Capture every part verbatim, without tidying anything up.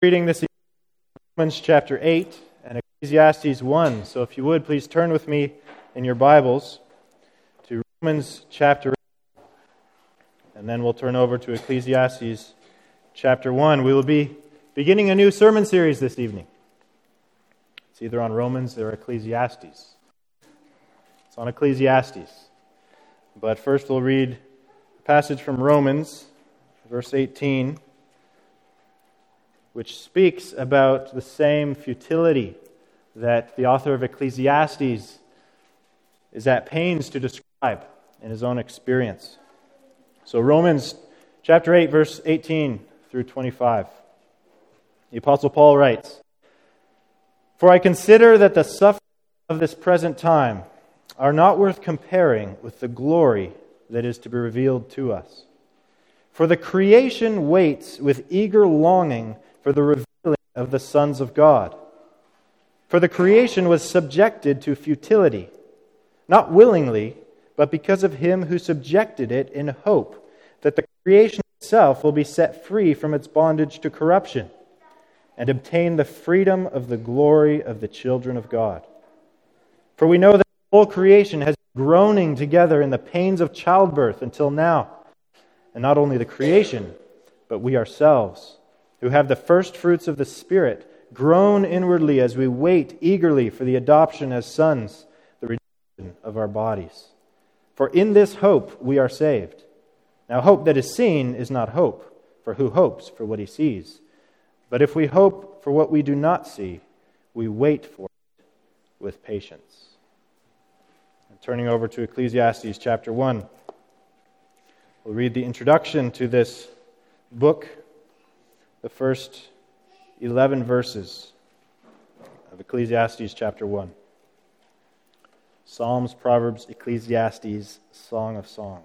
Reading this evening, Romans chapter eight and Ecclesiastes one. So if you would, please turn with me in your Bibles to Romans chapter eight, and then we'll turn over to Ecclesiastes chapter one. We will be beginning a new sermon series this evening. It's either on Romans or Ecclesiastes. It's on Ecclesiastes. But first we'll read a passage from Romans, verse eighteen, which speaks about the same futility that the author of Ecclesiastes is at pains to describe in his own experience. So Romans chapter eight, verse eighteen through twenty-five. The Apostle Paul writes, "For I consider that the sufferings of this present time are not worth comparing with the glory that is to be revealed to us. For the creation waits with eager longing for the revealing of the sons of God. For the creation was subjected to futility, not willingly, but because of him who subjected it in hope that the creation itself will be set free from its bondage to corruption and obtain the freedom of the glory of the children of God. For we know that the whole creation has been groaning together in the pains of childbirth until now. And not only the creation, but we ourselves, who have the first fruits of the Spirit, groan inwardly as we wait eagerly for the adoption as sons, the redemption of our bodies. For in this hope we are saved. Now hope that is seen is not hope, for who hopes for what he sees? But if we hope for what we do not see, we wait for it with patience." And turning over to Ecclesiastes chapter one, we'll read the introduction to this book, the first eleven verses of Ecclesiastes chapter one. Psalms, Proverbs, Ecclesiastes, Song of Songs.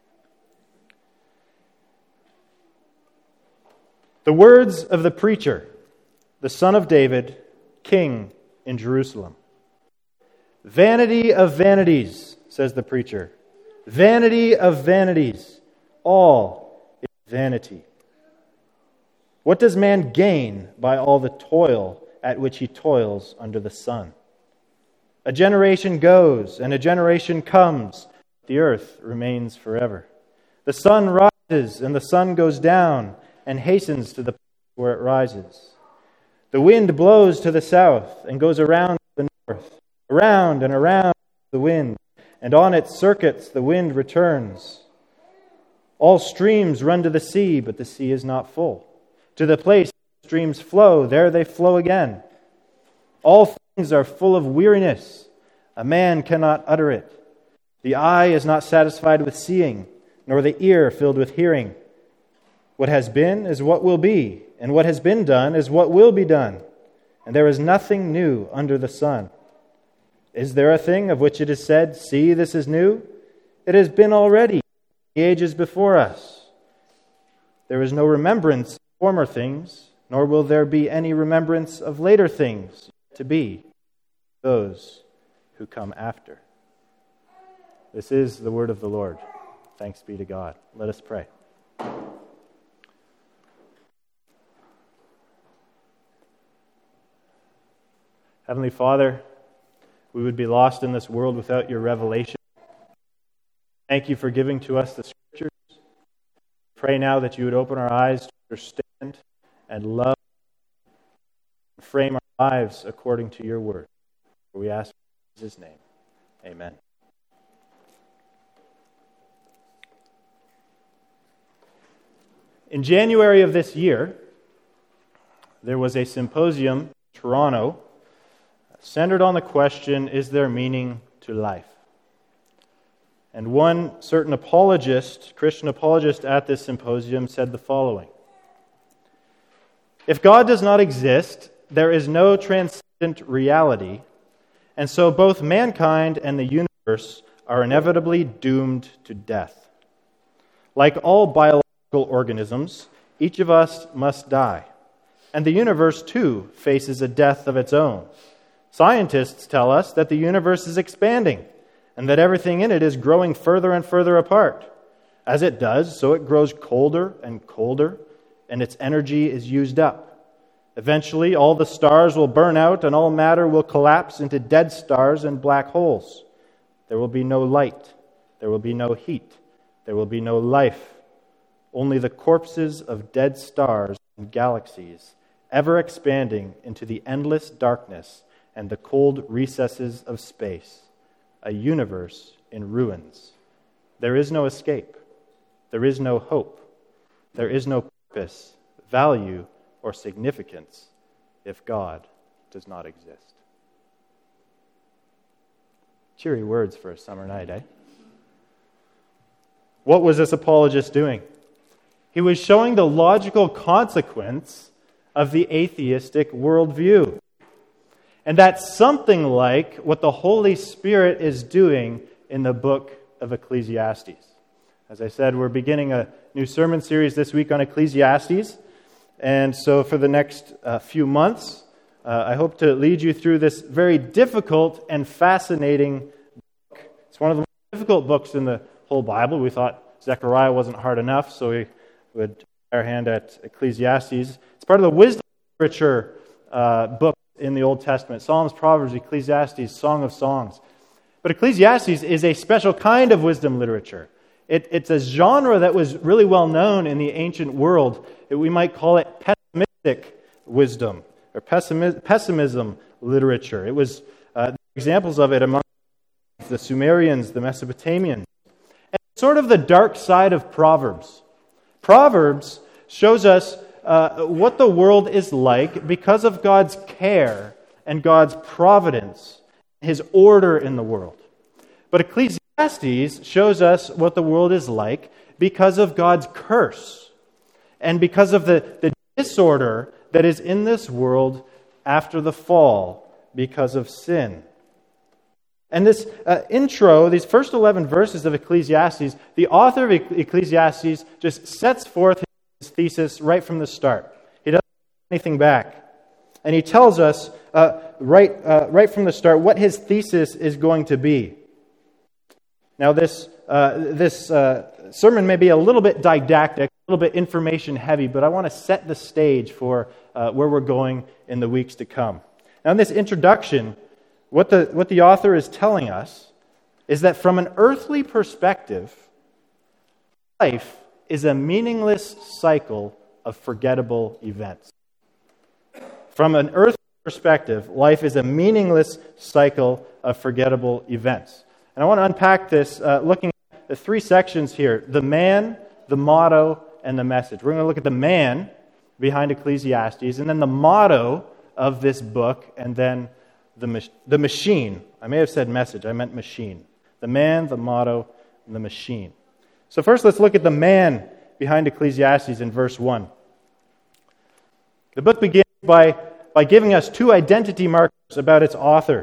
The words of the preacher, the son of David, king in Jerusalem. "Vanity of vanities," says the preacher. "Vanity of vanities. All is vanity. What does man gain by all the toil at which he toils under the sun? A generation goes and a generation comes. The earth remains forever. The sun rises and the sun goes down and hastens to the place where it rises. The wind blows to the south and goes around to the north, around and around the wind, and on its circuits the wind returns. All streams run to the sea, but the sea is not full. To the place where streams flow, there they flow again. All things are full of weariness. A man cannot utter it. The eye is not satisfied with seeing, nor the ear filled with hearing. What has been is what will be, and what has been done is what will be done. And there is nothing new under the sun. Is there a thing of which it is said, 'See, this is new'? It has been already the ages before us. There is no remembrance of former things, nor will there be any remembrance of later things to be, those who come after." This is the word of the Lord. Thanks be to God. Let us pray. Heavenly Father, we would be lost in this world without your revelation. Thank you for giving to us the Scriptures. Pray now that you would open our eyes to understand and love and frame our lives according to your word. We ask in Jesus' name. Amen. In January of this year, there was a symposium in Toronto centered on the question, is there meaning to life? And one certain apologist, Christian apologist at this symposium said the following: "If God does not exist, there is no transcendent reality, and so both mankind and the universe are inevitably doomed to death. Like all biological organisms, each of us must die, and the universe too faces a death of its own. Scientists tell us that the universe is expanding and that everything in it is growing further and further apart. As it does, so it grows colder and colder, and its energy is used up. Eventually, all the stars will burn out and all matter will collapse into dead stars and black holes. There will be no light. There will be no heat. There will be no life. Only the corpses of dead stars and galaxies, ever expanding into the endless darkness and the cold recesses of space. A universe in ruins. There is no escape. There is no hope. There is no purpose, value, or significance if God does not exist. Cheery words for a summer night, eh? What was this apologist doing? He was showing the logical consequence of the atheistic worldview. And that's something like what the Holy Spirit is doing in the book of Ecclesiastes. As I said, we're beginning a new sermon series this week on Ecclesiastes. And so for the next uh, few months, uh, I hope to lead you through this very difficult and fascinating book. It's one of the most difficult books in the whole Bible. We thought Zechariah wasn't hard enough, so we would try our hand at Ecclesiastes. It's part of the wisdom literature uh, book in the Old Testament. Psalms, Proverbs, Ecclesiastes, Song of Songs. But Ecclesiastes is a special kind of wisdom literature. It, it's a genre that was really well known in the ancient world. It, we might call it pessimistic wisdom or pessimi- pessimism literature. It was uh, examples of it among the Sumerians, the Mesopotamians. And sort of the dark side of Proverbs. Proverbs shows us uh, what the world is like because of God's care and God's providence, His order in the world. But Ecclesiastes shows us what the world is like because of God's curse and because of the, the disorder that is in this world after the fall because of sin. And this uh, intro, these first eleven verses of Ecclesiastes, the author of Ecclesiastes just sets forth his thesis right from the start. He doesn't put anything back. And he tells us uh, right, uh, right from the start what his thesis is going to be. Now, this uh, this uh, sermon may be a little bit didactic, a little bit information heavy, but I want to set the stage for uh, where we're going in the weeks to come. Now, in this introduction, what the what the author is telling us is that from an earthly perspective, life is a meaningless cycle of forgettable events. From an earthly perspective, life is a meaningless cycle of forgettable events. And I want to unpack this uh, looking at the three sections here: the man, the motto, and the message. We're going to look at the man behind Ecclesiastes, and then the motto of this book, and then the, mach- the machine. I may have said message, I meant machine. The man, the motto, and the machine. So first let's look at the man behind Ecclesiastes in verse one. The book begins by, by giving us two identity markers about its author.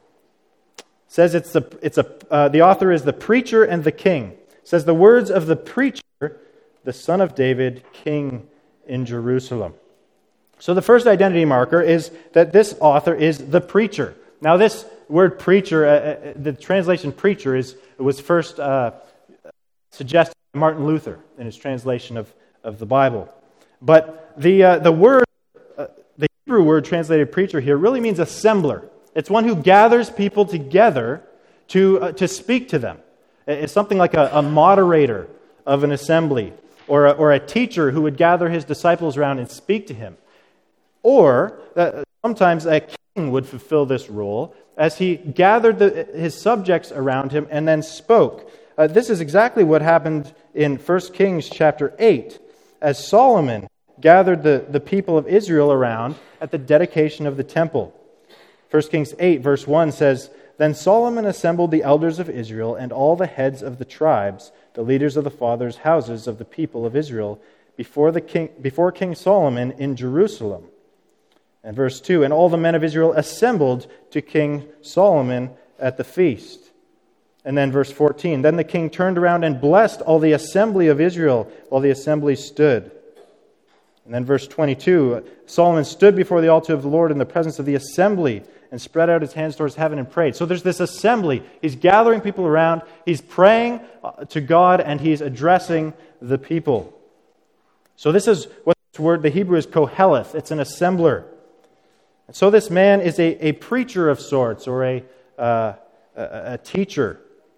It says it's a, it's a, uh, the author is the preacher and the king. It says the words of the preacher, the son of David, king in Jerusalem. So the first identity marker is that this author is the preacher. Now this word preacher, uh, the translation preacher is was first uh, suggested by Martin Luther in his translation of, of the Bible. But the uh, the word, uh, the Hebrew word translated preacher here really means assembler. It's one who gathers people together to uh, to speak to them. It's something like a, a moderator of an assembly, or a, or a teacher who would gather his disciples around and speak to him. Or uh, sometimes a king would fulfill this role as he gathered the, his subjects around him and then spoke. Uh, this is exactly what happened in First Kings chapter eight, as Solomon gathered the, the people of Israel around at the dedication of the temple. First Kings eight verse one says, "Then Solomon assembled the elders of Israel and all the heads of the tribes, the leaders of the fathers' houses of the people of Israel, before the king, before King Solomon in Jerusalem." And verse two, "And all the men of Israel assembled to King Solomon at the feast." And then verse fourteen, "Then the king turned around and blessed all the assembly of Israel while the assembly stood." And then verse twenty-two, "Solomon stood before the altar of the Lord in the presence of the assembly and spread out his hands towards heaven and prayed." So there's this assembly. He's gathering people around. He's praying to God and he's addressing the people. So this is what This word, the Hebrew is koheleth. It's an assembler. And so this man is a, a preacher of sorts, or a, uh, a, a teacher,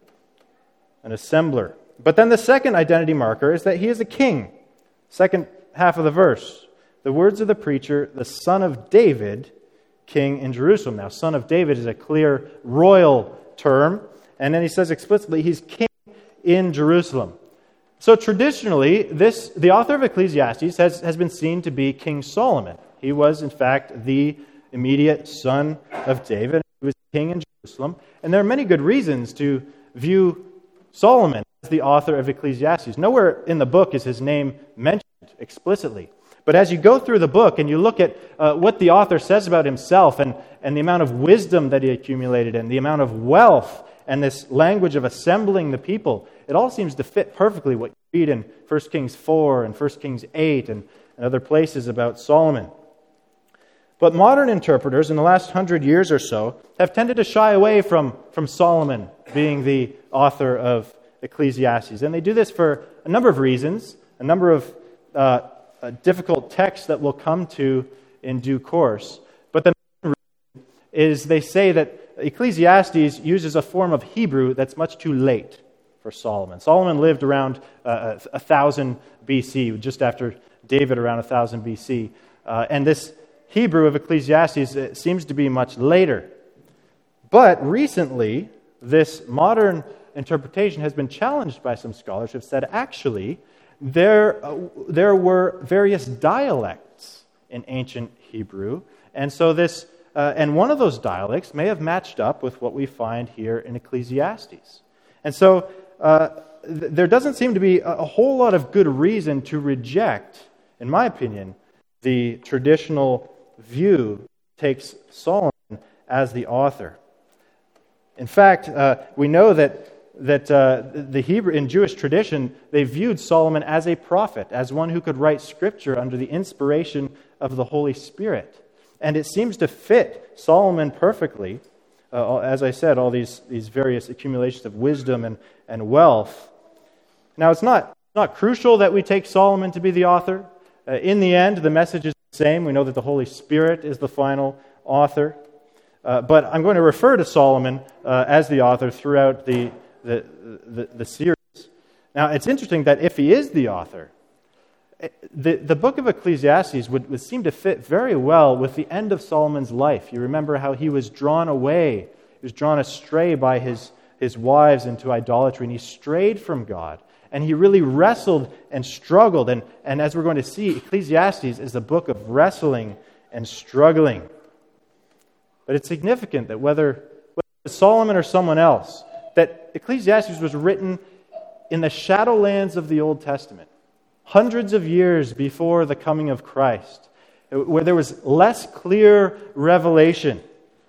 an assembler. But then the second identity marker is that he is a king. Second half of the verse. The words of the preacher, the son of David, king in Jerusalem. Now, son of David is a clear royal term. And then he says explicitly he's king in Jerusalem. So traditionally, this the author of Ecclesiastes has, has been seen to be King Solomon. He was, in fact, the immediate son of David. He was king in Jerusalem. And there are many good reasons to view Solomon as the author of Ecclesiastes. Nowhere in the book is his name mentioned explicitly. But as you go through the book and you look at uh, what the author says about himself and, and the amount of wisdom that he accumulated and the amount of wealth and this language of assembling the people, it all seems to fit perfectly what you read in First Kings four and First Kings eight and, and other places about Solomon. But modern interpreters in the last hundred years or so have tended to shy away from, from Solomon being the author of Ecclesiastes. And they do this for a number of reasons, a number of uh, uh, difficult texts that we'll come to in due course. But the main reason is they say that Ecclesiastes uses a form of Hebrew that's much too late for Solomon. Solomon lived around uh, one thousand B C, just after David around one thousand B C. Uh, and this Hebrew of Ecclesiastes seems to be much later. But recently, this modern interpretation has been challenged by some scholars who have said, actually, there, uh, there were various dialects in ancient Hebrew. And so this, uh, and one of those dialects may have matched up with what we find here in Ecclesiastes. And so uh, th- there doesn't seem to be a, a whole lot of good reason to reject, in my opinion, the traditional view takes Solomon as the author. In fact, uh, we know that that uh, the Hebrew in Jewish tradition, they viewed Solomon as a prophet, as one who could write scripture under the inspiration of the Holy Spirit. And it seems to fit Solomon perfectly, uh, as I said, all these, these various accumulations of wisdom and, and wealth. Now, it's not, not crucial that we take Solomon to be the author. Uh, in the end, the message is the same. We know that the Holy Spirit is the final author. Uh, but I'm going to refer to Solomon uh, as the author throughout the The, the, the series. Now, it's interesting that if he is the author, the, the book of Ecclesiastes would, would seem to fit very well with the end of Solomon's life. You remember how he was drawn away, he was drawn astray by his, his wives into idolatry, and he strayed from God. And he really wrestled and struggled. And, and as we're going to see, Ecclesiastes is a book of wrestling and struggling. But it's significant that whether, whether it's Solomon or someone else, that Ecclesiastes was written in the shadowlands of the Old Testament, hundreds of years before the coming of Christ, where there was less clear revelation.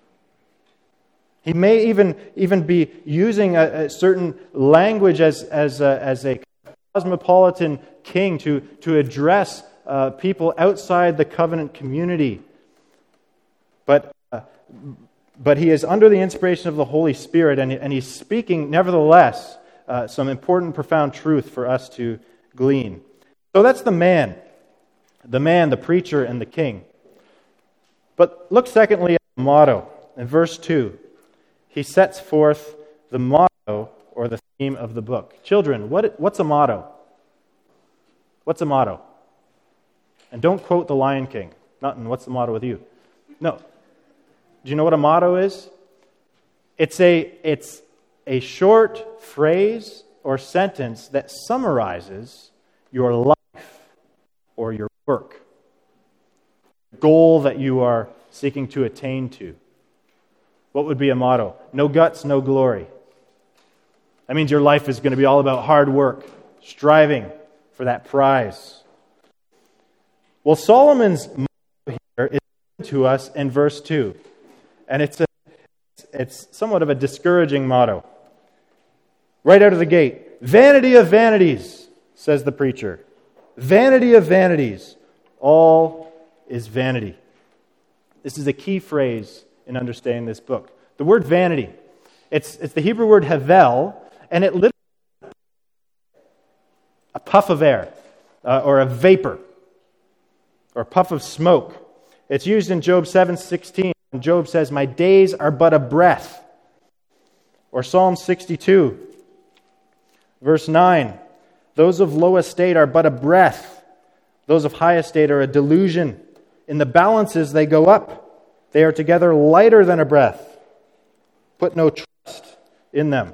He may even, even be using a, a certain language as, as, a, as a cosmopolitan king to, to address uh, people outside the covenant community. But uh, But he is under the inspiration of the Holy Spirit, and, and he's speaking, nevertheless, uh, some important, profound truth for us to glean. So that's the man. The man, the preacher, and the king. But look secondly at the motto. In verse two, he sets forth the motto, or the theme of the book. Children, what, what's a motto? What's a motto? And don't quote the Lion King. Not in what's the motto with you. No. Do you know what a motto is? It's a, it's a short phrase or sentence that summarizes your life or your work, goal that you are seeking to attain to. What would be a motto? No guts, no glory. That means your life is going to be all about hard work, striving for that prize. Well, Solomon's motto here is given to us in verse two. And it's, a, it's somewhat of a discouraging motto. Right out of the gate, vanity of vanities, says the preacher. Vanity of vanities, all is vanity. This is a key phrase in understanding this book. The word vanity, it's, it's the Hebrew word havel, and it literally means a puff of air, uh, or a vapor. or puff of smoke. It's used in Job seven sixteen. When Job says, "My days are but a breath." Or Psalm sixty-two, verse nine. "Those of low estate are but a breath. Those of high estate are a delusion. In the balances they go up. They are together lighter than a breath. Put no trust in them."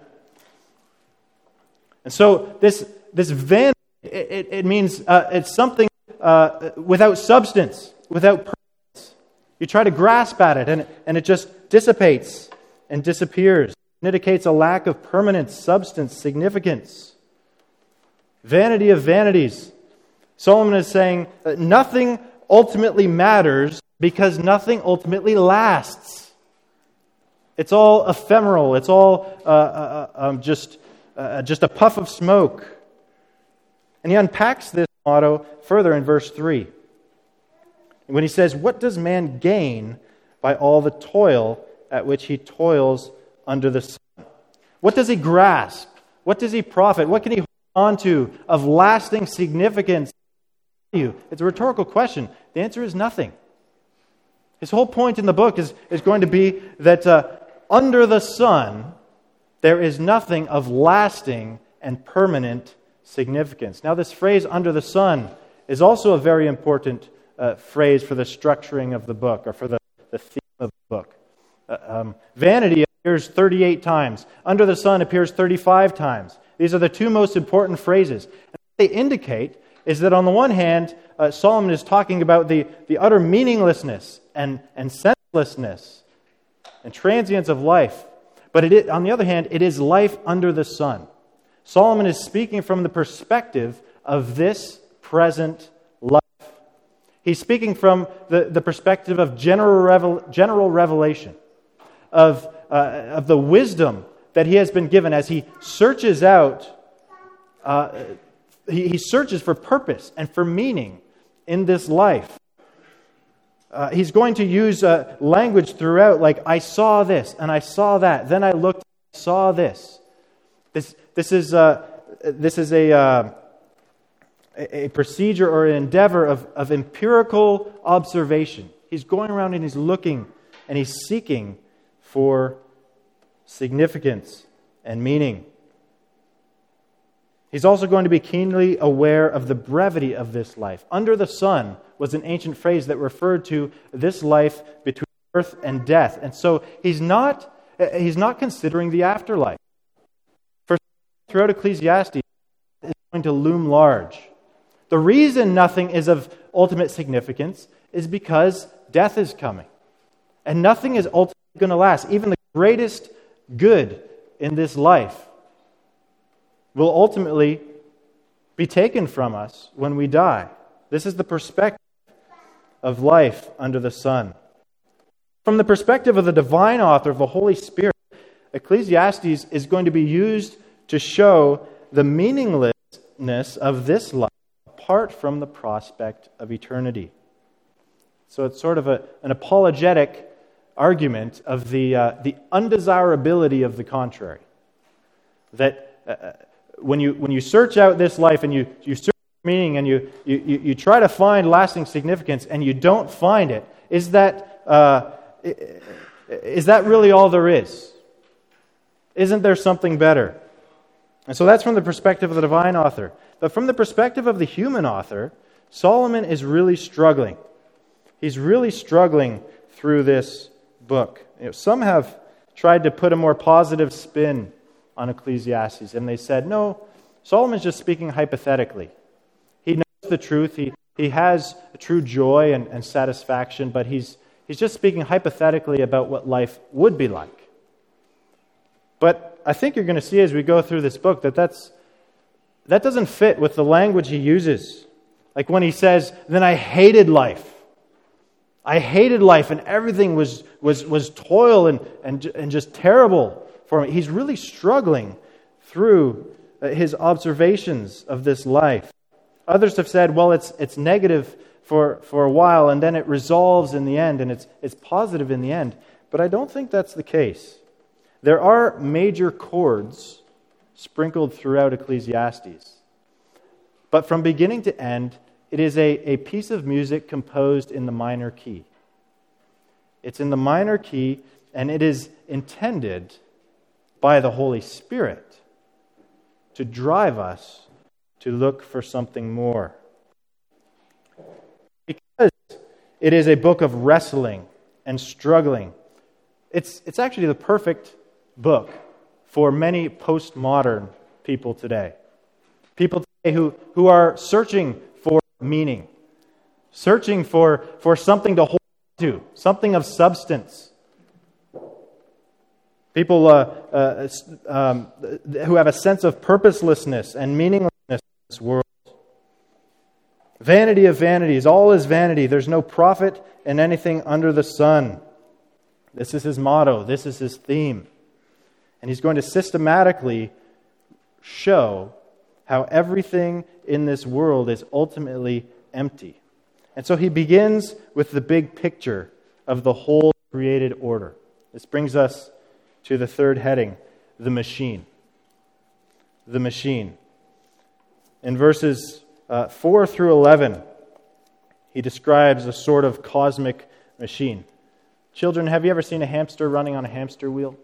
And so this this vanity, it, it, it means uh, it's something uh, without substance, without purpose. You try to grasp at it, and it, and it just dissipates and disappears. It indicates a lack of permanence, substance, significance. Vanity of vanities. Solomon is saying that nothing ultimately matters because nothing ultimately lasts. It's all ephemeral. It's all uh, uh, um, just, uh, just a puff of smoke. And he unpacks this motto further in verse three. When he says, "What does man gain by all the toil at which he toils under the sun?" What does he grasp? What does he profit? What can he hold on to of lasting significance? It's a rhetorical question. The answer is nothing. His whole point in the book is, is going to be that uh, under the sun, there is nothing of lasting and permanent significance. Now, this phrase, "under the sun," is also a very important uh, phrase for the structuring of the book, or for the, the theme of the book. Uh, um, vanity appears thirty-eight times. Under the sun appears thirty-five times. These are the two most important phrases. And what they indicate is that on the one hand, uh, Solomon is talking about the, the utter meaninglessness and, and senselessness and transience of life. But it is, on the other hand, it is life under the sun. Solomon is speaking from the perspective of this present life. He's speaking from the, the perspective of general, revel, general revelation, of, uh, of the wisdom that he has been given as he searches out uh, He, he searches for purpose and for meaning in this life. Uh, he's going to use uh, language throughout, like, "I saw this, and I saw that. Then I looked, and I saw this." This, this is, uh, this is a, uh, a procedure or an endeavor of, of empirical observation. He's going around and he's looking and he's seeking for significance and meaning. He's also going to be keenly aware of the brevity of this life. "Under the sun" was an ancient phrase that referred to this life between birth and death. And so he's not, he's not considering the afterlife. For throughout Ecclesiastes, it's going to loom large. The reason nothing is of ultimate significance is because death is coming. And nothing is ultimately going to last. Even the greatest good in this life will ultimately be taken from us when we die. This is the perspective of life under the sun. From the perspective of the divine author of the Holy Spirit, Ecclesiastes is going to be used to show the meaninglessness of this life apart from the prospect of eternity. So it's sort of a, an apologetic argument of the, uh, the undesirability of the contrary. That uh, when you when you search out this life and you, you search for meaning and you, you, you try to find lasting significance and you don't find it, is that uh, is that really all there is? Isn't there something better? And so that's from the perspective of the divine author. But from the perspective of the human author, Solomon is really struggling. He's really struggling through this book. You know, some have tried to put a more positive spin on Ecclesiastes, and they said, no, Solomon's just speaking hypothetically. He knows the truth. He he has true joy and, and satisfaction, but he's he's just speaking hypothetically about what life would be like. But I think you're going to see as we go through this book that that's, that doesn't fit with the language he uses. Like when he says, then I hated life. I hated life and everything was was was toil and, and, and just terrible for me. He's really struggling through his observations of this life. Others have said, well, it's it's negative for, for a while and then it resolves in the end and it's it's positive in the end. But I don't think that's the case. There are major chords sprinkled throughout Ecclesiastes. But from beginning to end, it is a, a piece of music composed in the minor key. It's in the minor key, and it is intended by the Holy Spirit to drive us to look for something more. Because it is a book of wrestling and struggling, it's, it's actually the perfect book for many postmodern people today. People today who, who are searching for meaning, searching for, for something to hold to, something of substance. People uh, uh, um, who have a sense of purposelessness and meaninglessness in this world. Vanity of vanities, all is vanity. There's no profit in anything under the sun. This is his motto. This is his theme. And he's going to systematically show how everything in this world is ultimately empty. And so he begins with the big picture of the whole created order. This brings us to the third heading, the machine. The machine. In verses uh, four through eleven, he describes a sort of cosmic machine. Children, have you ever seen a hamster running on a hamster wheel?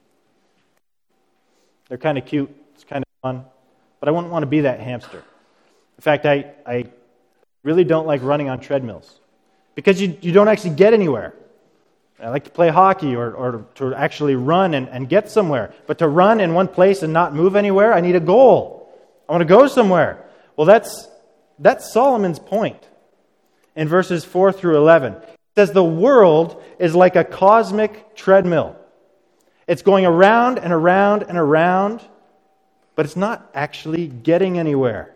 They're kind of cute. It's kind of fun. But I wouldn't want to be that hamster. In fact, I, I really don't like running on treadmills because you, you don't actually get anywhere. I like to play hockey or, or to actually run and, and get somewhere. But to run in one place and not move anywhere, I need a goal. I want to go somewhere. Well, that's, that's Solomon's point in verses four through eleven. It says the world is like a cosmic treadmill. It's going around and around and around, but it's not actually getting anywhere.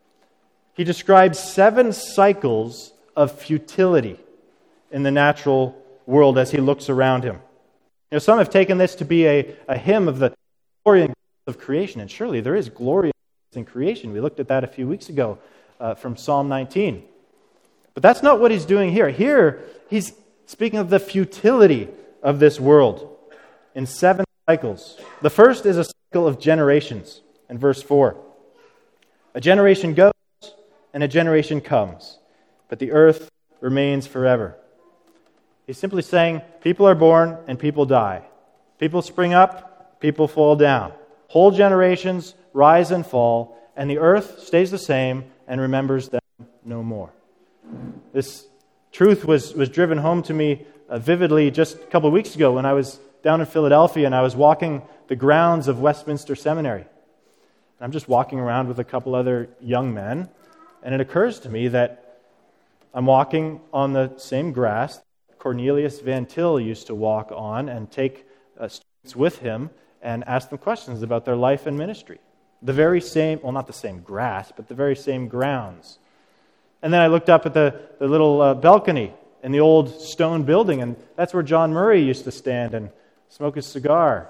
He describes seven cycles of futility in the natural world as he looks around him. You know, some have taken this to be a, a hymn of the glory of creation, and surely there is glory in creation. We looked at that a few weeks ago uh, from Psalm nineteen. But that's not what he's doing here. Here, he's speaking of the futility of this world in seven cycles. The first is a cycle of generations in verse four. A generation goes and a generation comes, but the earth remains forever. He's simply saying people are born and people die. People spring up, people fall down. Whole generations rise and fall, and the earth stays the same and remembers them no more. This truth was, was driven home to me uh, vividly just a couple of weeks ago when I was down in Philadelphia and I was walking the grounds of Westminster Seminary. And I'm just walking around with a couple other young men, and it occurs to me that I'm walking on the same grass Cornelius Van Til used to walk on and take uh, students with him and ask them questions about their life and ministry. The very same, well, not the same grass, but the very same grounds. And then I looked up at the, the little uh, balcony in the old stone building, and that's where John Murray used to stand and smoke his cigar.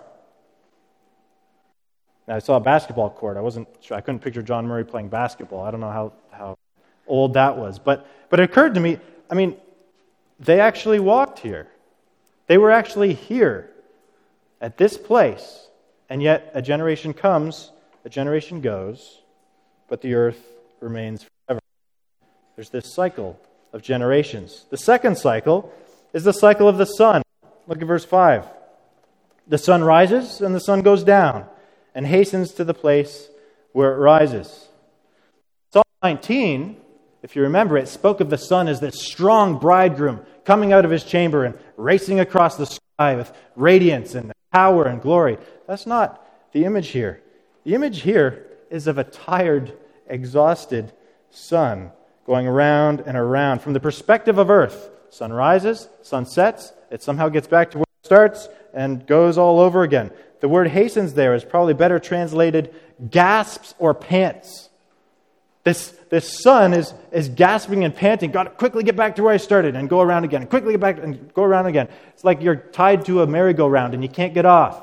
Now, I saw a basketball court. I wasn't sure. I couldn't picture John Murray playing basketball. I don't know how, how old that was. But, but it occurred to me, I mean, they actually walked here. They were actually here at this place. And yet a generation comes, a generation goes, but the earth remains forever. There's this cycle of generations. The second cycle is the cycle of the sun. Look at verse five. The sun rises and the sun goes down and hastens to the place where it rises. Psalm nineteen, if you remember it, spoke of the sun as this strong bridegroom coming out of his chamber and racing across the sky with radiance and power and glory. That's not the image here. The image here is of a tired, exhausted sun going around and around. From the perspective of earth, sun rises, sun sets, it somehow gets back to where it starts and goes all over again. The word hastens there is probably better translated gasps or pants. This, this sun is, is gasping and panting. Got to quickly get back to where I started and go around again. Quickly get back and go around again. It's like you're tied to a merry-go-round and you can't get off.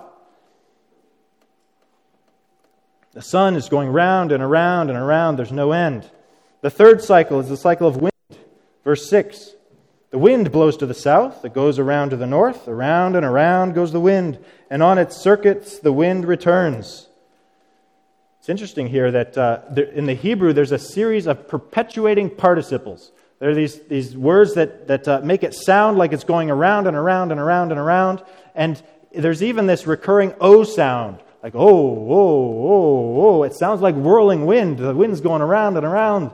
The sun is going round and around and around. There's no end. The third cycle is the cycle of wind. Verse six. The wind blows to the south. It goes around to the north. Around and around goes the wind. And on its circuits the wind returns. It's interesting here that uh, there, in the Hebrew, there's a series of perpetuating participles. There are these, these words that, that uh, make it sound like it's going around and around and around and around. And there's even this recurring O sound, like, oh, oh, oh, oh. It sounds like whirling wind. The wind's going around and around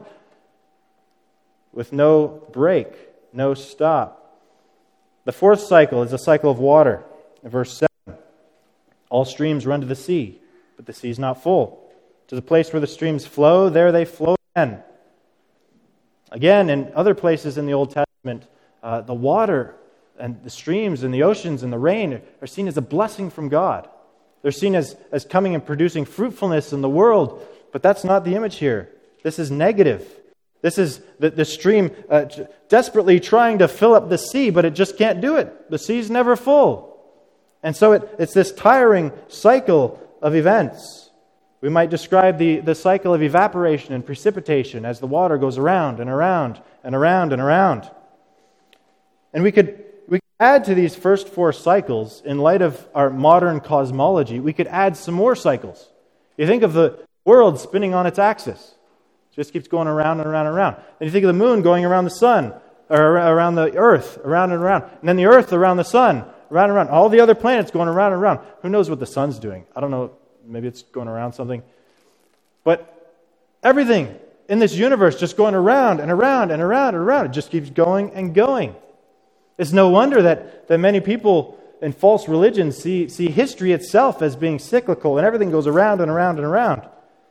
with no break, no stop. The fourth cycle is a cycle of water. In verse seven, all streams run to the sea, but the sea is not full. To the place where the streams flow, there they flow again. Again, in other places in the Old Testament, uh, the water and the streams and the oceans and the rain are seen as a blessing from God. They're seen as, as coming and producing fruitfulness in the world, but that's not the image here. This is negative. This is the, the stream uh, desperately trying to fill up the sea, but it just can't do it. The sea's never full. And so it, it's this tiring cycle of events. We might describe the, the cycle of evaporation and precipitation as the water goes around and around and around and around. And we could, we could add to these first four cycles, in light of our modern cosmology, we could add some more cycles. You think of the world spinning on its axis. It just keeps going around and around and around. Then you think of the moon going around the sun, or around the earth, around and around. And then the earth around the sun, around and around. All the other planets going around and around. Who knows what the sun's doing? I don't know. Maybe it's going around something. But everything in this universe just going around and around and around and around. It just keeps going and going. It's no wonder that, that many people in false religions see, see history itself as being cyclical, and everything goes around and around and around.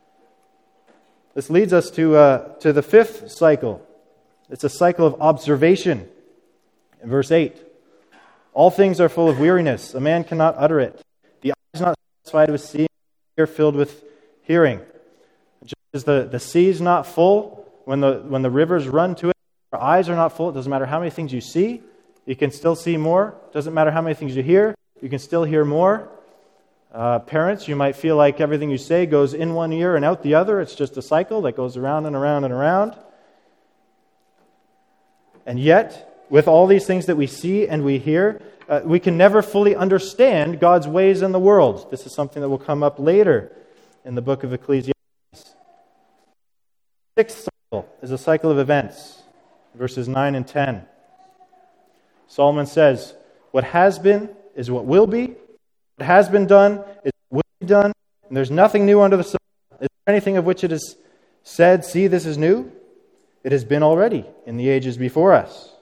This leads us to, uh, to the fifth cycle. It's a cycle of observation. In verse eight, all things are full of weariness. A man cannot utter it. The eye is not satisfied with seeing, filled with hearing. Just as the, the sea is not full, when the when the rivers run to it, our eyes are not full. It doesn't matter how many things you see, you can still see more. It doesn't matter how many things you hear, you can still hear more. Uh, parents, you might feel like everything you say goes in one ear and out the other. It's just a cycle that goes around and around and around. And yet, with all these things that we see and we hear, Uh, we can never fully understand God's ways in the world. This is something that will come up later in the book of Ecclesiastes. The sixth cycle is a cycle of events, verses nine and ten. Solomon says, what has been is what will be. What has been done is what will be done. And there's nothing new under the sun. Is there anything of which it is said, see, this is new? It has been already in the ages before us.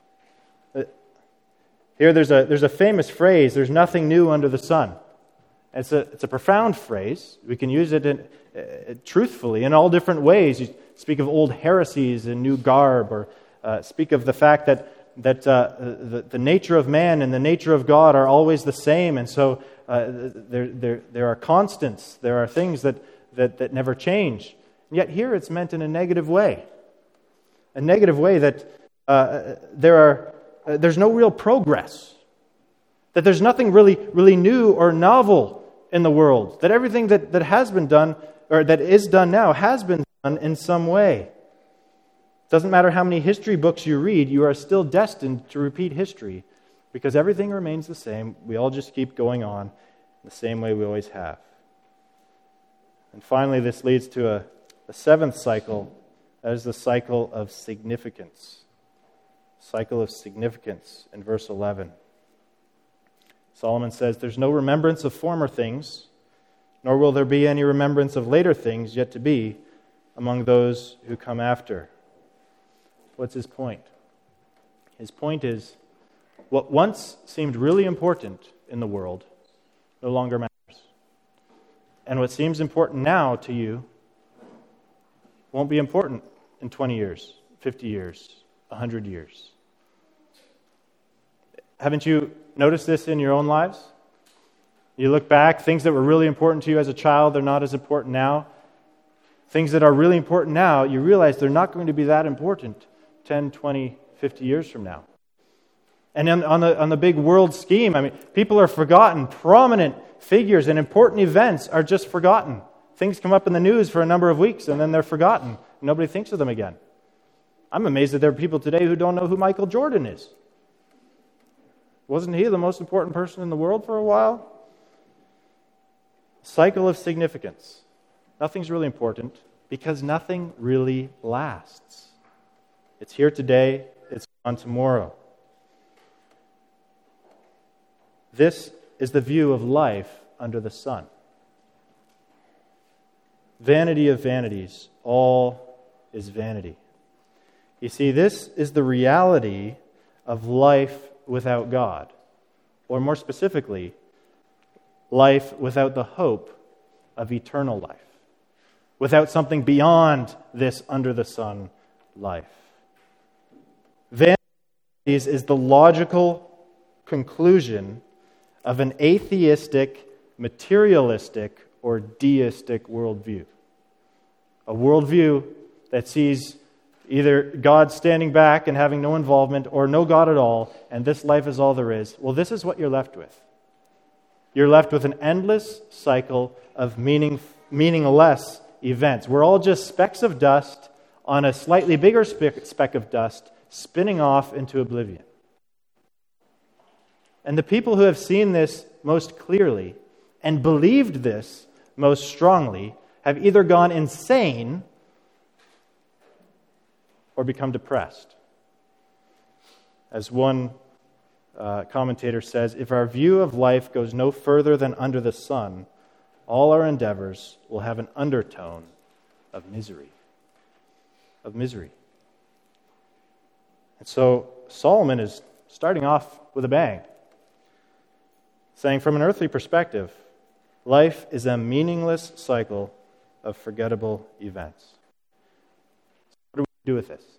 Here there's a there's a famous phrase, there's nothing new under the sun. It's a it's a profound phrase. We can use it in, uh, truthfully in all different ways. You speak of old heresies and new garb, or uh, speak of the fact that that uh, the, the nature of man and the nature of God are always the same, and so uh, there there there are constants. There are things that, that, that never change. And yet here it's meant in a negative way, a negative way that uh, there are. Uh, there's no real progress, that there's nothing really really new or novel in the world, that everything that, that has been done, or that is done now, has been done in some way. Doesn't matter how many history books you read, you are still destined to repeat history, because everything remains the same. We all just keep going on the same way we always have. And finally, this leads to a, a seventh cycle, that is the cycle of significance. Cycle of significance in verse eleven. Solomon says, there's no remembrance of former things, nor will there be any remembrance of later things yet to be among those who come after. What's his point? His point is, what once seemed really important in the world no longer matters. And what seems important now to you won't be important in twenty years, fifty years, one hundred years. Haven't you noticed this in your own lives? You look back, things that were really important to you as a child, they're not as important now. Things that are really important now, you realize they're not going to be that important ten, twenty, fifty years from now. And on, on the on the big world scheme, I mean, people are forgotten. Prominent figures and important events are just forgotten. Things come up in the news for a number of weeks and then they're forgotten. Nobody thinks of them again. I'm amazed that there are people today who don't know who Michael Jordan is. Wasn't he the most important person in the world for a while? Cycle of significance. Nothing's really important because nothing really lasts. It's here today, it's gone tomorrow. This is the view of life under the sun. Vanity of vanities, all is vanity. You see, this is the reality of life without God, or more specifically, life without the hope of eternal life, without something beyond this under the sun life. Vanities is the logical conclusion of an atheistic, materialistic, or deistic worldview. A worldview that sees either God standing back and having no involvement, or no God at all, and this life is all there is. Well, this is what you're left with. You're left with an endless cycle of meaning, meaningless events. We're all just specks of dust on a slightly bigger speck, speck of dust spinning off into oblivion. And the people who have seen this most clearly and believed this most strongly have either gone insane or become depressed. As one uh, commentator says, if our view of life goes no further than under the sun, all our endeavors will have an undertone of misery. Of misery. And so Solomon is starting off with a bang, saying from an earthly perspective, life is a meaningless cycle of forgettable events. What do we do with this?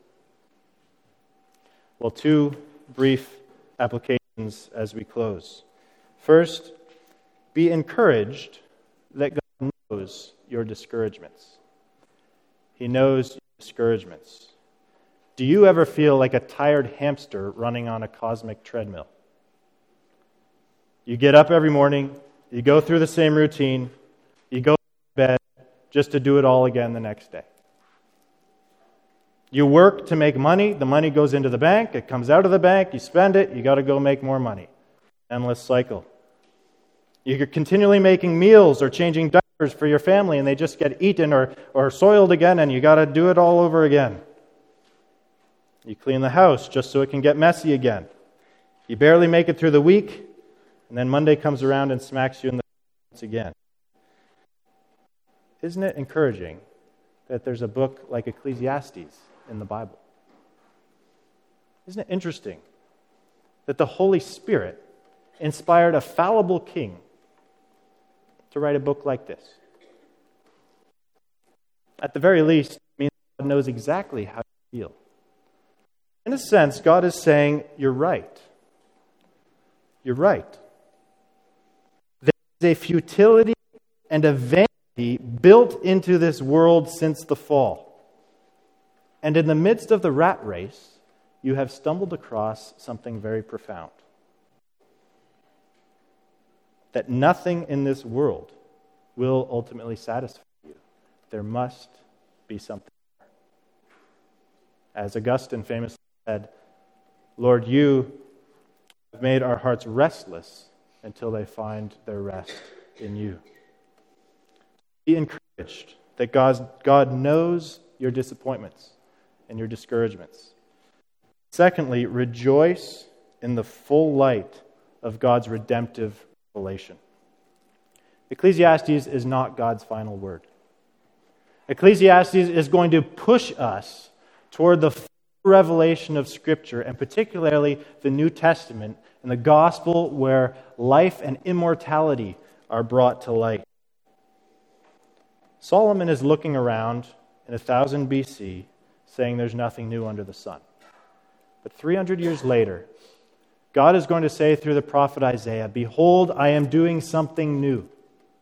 Well, two brief applications as we close. First, be encouraged that God knows your discouragements. He knows your discouragements. Do you ever feel like a tired hamster running on a cosmic treadmill? You get up every morning, you go through the same routine, you go to bed just to do it all again the next day. You work to make money, the money goes into the bank, it comes out of the bank, you spend it, you got to go make more money. Endless cycle. You're continually making meals or changing diapers for your family and they just get eaten or, or soiled again and you got to do it all over again. You clean the house just so it can get messy again. You barely make it through the week and then Monday comes around and smacks you in the face again. Isn't it encouraging that there's a book like Ecclesiastes in the Bible? Isn't it interesting that the Holy Spirit inspired a fallible king to write a book like this? At the very least, it means God knows exactly how you feel. In a sense, God is saying, you're right. You're right. There's a futility and a vanity built into this world since the fall. And in the midst of the rat race, you have stumbled across something very profound. That nothing in this world will ultimately satisfy you. There must be something more. As Augustine famously said, Lord, you have made our hearts restless until they find their rest in you. Be encouraged that God, God knows your disappointments and your discouragements. Secondly, rejoice in the full light of God's redemptive revelation. Ecclesiastes is not God's final word. Ecclesiastes is going to push us toward the full revelation of Scripture, and particularly the New Testament and the gospel where life and immortality are brought to light. Solomon is looking around in one thousand B C saying there's nothing new under the sun. But three hundred years later, God is going to say through the prophet Isaiah, behold, I am doing something new.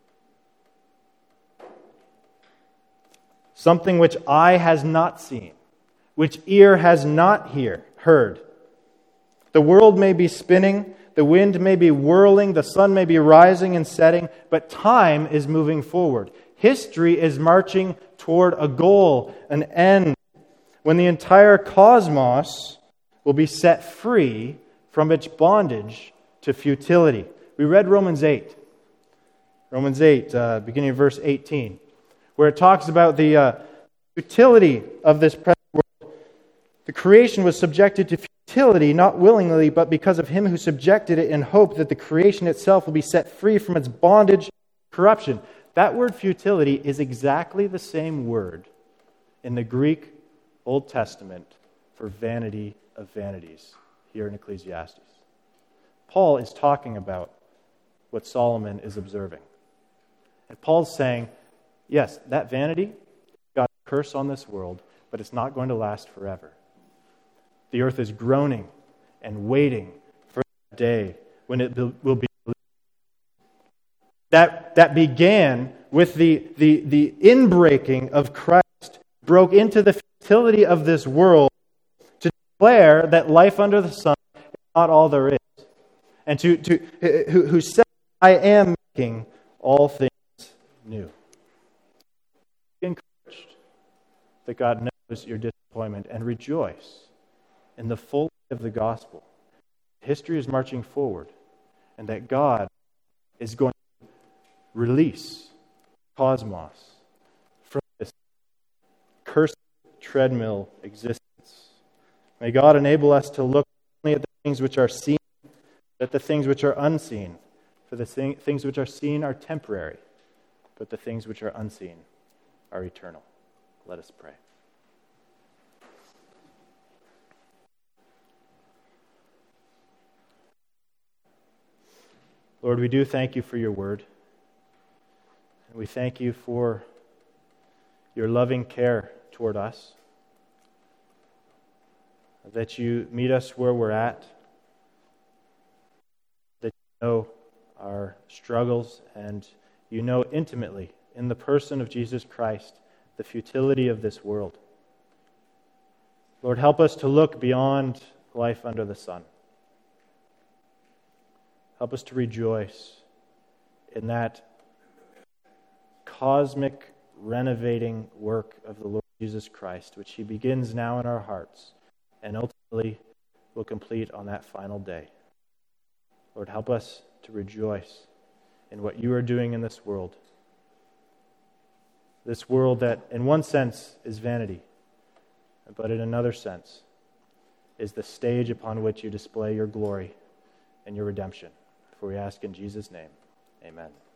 Something which eye has not seen, which ear has not hear, heard. The world may be spinning, the wind may be whirling, the sun may be rising and setting, but time is moving forward. History is marching toward a goal, an end, when the entire cosmos will be set free from its bondage to futility. We read Romans eight. Romans eight, uh, beginning of verse eighteen. where it talks about the uh, futility of this present world. The creation was subjected to futility, not willingly, but because of him who subjected it in hope that the creation itself will be set free from its bondage to corruption. That word futility is exactly the same word in the Greek Old Testament for vanity of vanities here in Ecclesiastes. Paul is talking about what Solomon is observing. And Paul's saying, yes, that vanity got a curse on this world, but it's not going to last forever. The earth is groaning and waiting for that day when it will be released. That, that began with the, the, the inbreaking of Christ, broke into the futility of this world to declare that life under the sun is not all there is. And to, to who, who said, I am making all things new. Be encouraged that God knows your disappointment and rejoice in the full of the gospel. History is marching forward, and that God is going to release cosmos from this cursed treadmill existence. May God enable us to look only at the things which are seen, at the things which are unseen. For the thing, things which are seen are temporary, but the things which are unseen are eternal. Let us pray. Lord, we do thank you for your word. And we thank you for your loving care toward us, that you meet us where we're at, that you know our struggles, and you know intimately, in the person of Jesus Christ, the futility of this world. Lord, help us to look beyond life under the sun. Help us to rejoice in that cosmic renovating work of the Lord Jesus Christ, which he begins now in our hearts and ultimately will complete on that final day. Lord, help us to rejoice in what you are doing in this world. This world that, in one sense, is vanity, but in another sense, is the stage upon which you display your glory and your redemption. For we ask in Jesus' name, amen.